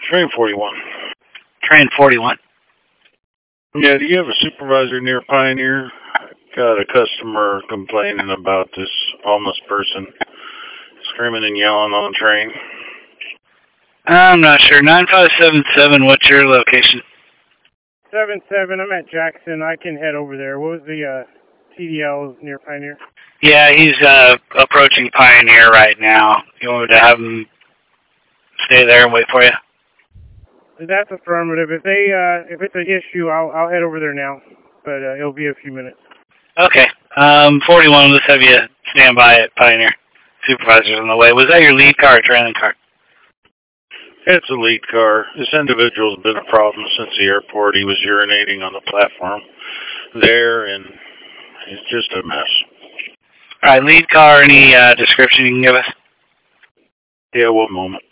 Train 41. Train 41. Yeah, do you have a supervisor near Pioneer? Got a customer complaining about this homeless person screaming and yelling on the train. I'm not sure. 9577, what's your location? 77, I'm at Jackson. I can head over there. What was the TDL near Pioneer? Yeah, he's approaching Pioneer right now. You want me to have him stay there and wait for you? That's affirmative. If it's an issue, I'll head over there now, but it'll be a few minutes. Okay. 41, let's have you stand by at Pioneer. Supervisor's on the way. Was that your lead car or trailing car? It's a lead car. This individual's been a problem since the airport. He was urinating on the platform there, and it's just a mess. All right, lead car, any description you can give us? Yeah, one moment.